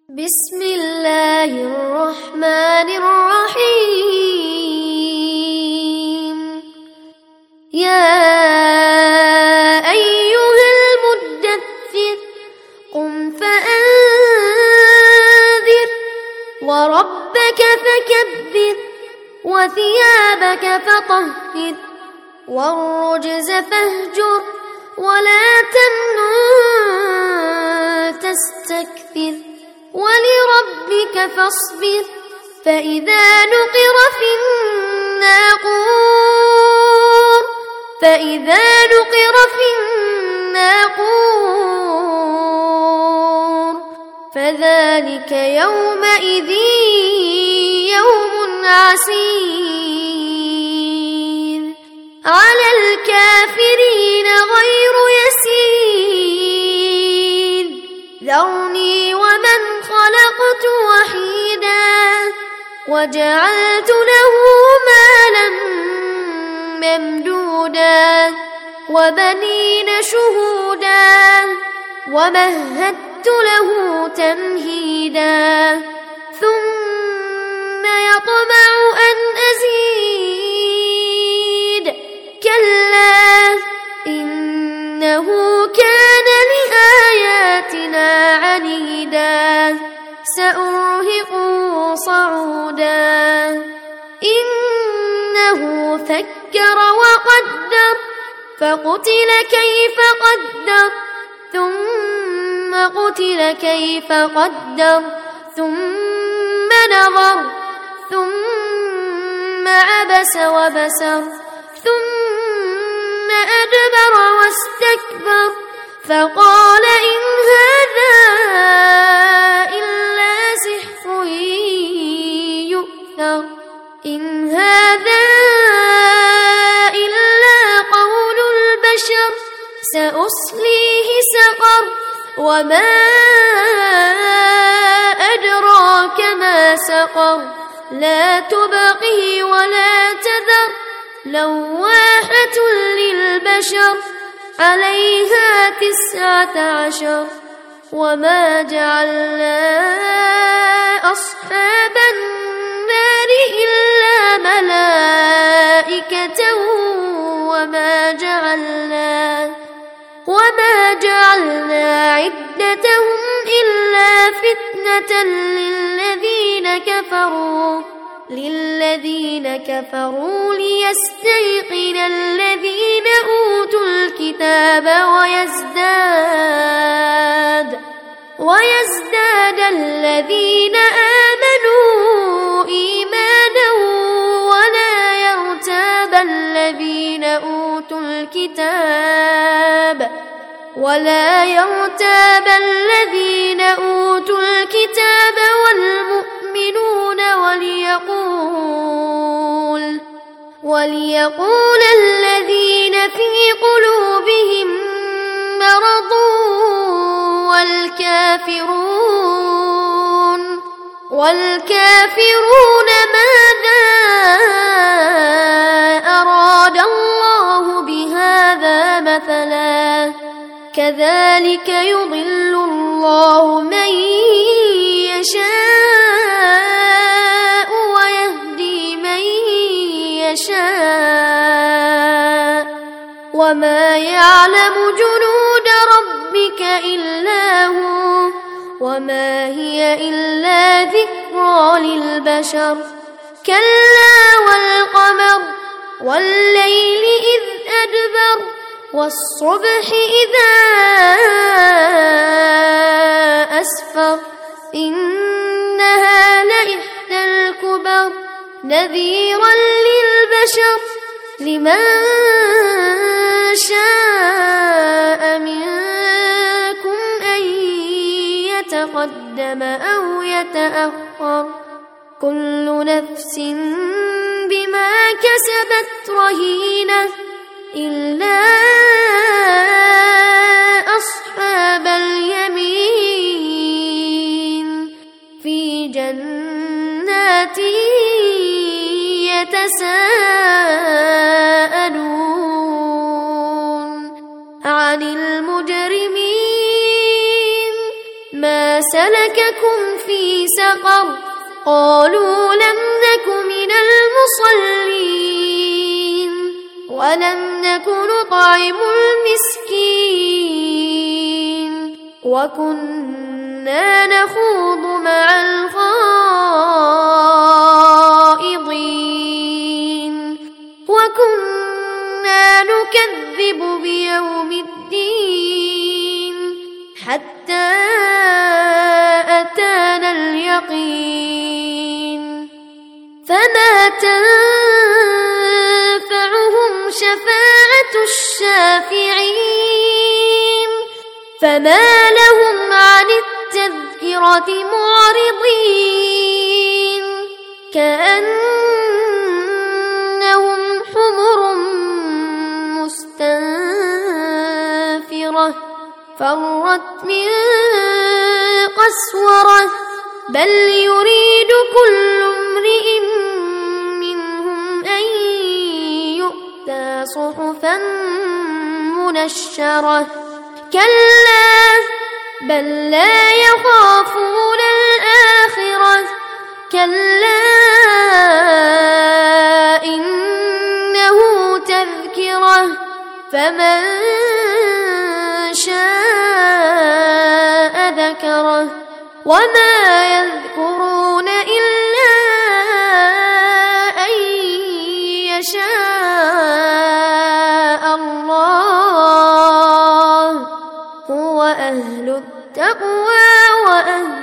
بسم الله الرحمن الرحيم. يا أيها المدثر قم فأنذر وربك فكبر وثيابك فطهر والرجز فاهجر ولا تمنن تستكثر ولربك فاصبر فإذا نقر في الناقور فذلك يومئذ يوم عسير على الكافرين غير يسير. ذرني ومن خلقت وحيدا وجعلت له مالا ممدودا وبنين شهودا ومهدت له تمهيدا ثم يطمع أن أزيد كلا إنه كان لآياتنا عنيدا سأرهقه صعودا إنه فكر وقدر فقتل كيف قدر ثم قتل كيف قدر ثم نظر ثم عبس وبسر ثم أدبر واستكبر فقال إن هذا إلا سحر يؤثر إن هذا إلا قول البشر سأصليه سقر وما أدراك ما سقر لا تبقي ولا تذر لواحة للبشر عليها 19 وما جعلنا أصحاب النار إلا ملائكة وما جعلنا عدتهم إلا فتنة للذين كفروا ليستيقن الذين أوتوا الكتاب ويزداد الذين آمنوا إيمانا ولا يرتاب الذين أوتوا الكتاب والمؤمنون وليقول الذين في قلوبهم مرض والكافرون ماذا أراد الله بهذا مثلا كذلك يضل الله من يشاء ويهدي من يشاء وما يعلم جنود ربك إلا هو وما هي إلا ذكرى للبشر كلا والقمر والليل إذ أدبر والصبح إذا أسفر إنها لإحدى الكبر نذيرا للبشر لمن شاء منكم أن يتقدم أو يتأخر كل نفس بما كسبت رهينة إلا أصحاب اليمين في جنات يتساءلون عن المجرمين ما سلك سلككم في سقر قالوا لم نك من المصلين ولم نك نطعم المسكين وكنا نخوض مع الخائضين وكنا نكذب بيوم الدين حتى أتانا اليقين فما تنفعهم شفاعة الشافعين فما لهم عن التذكرة معرضين كأنهم حمر مستنفرة فرت من قسورة بل يريد كل امرئ منهم أن يؤتى صحفا منشرة كلا بل لا يخافون الآخرة كلا إنه تذكرة فمن شاء ذكره وما يذكرون إلا أن يشاء الله هو أهل التقوى وأهل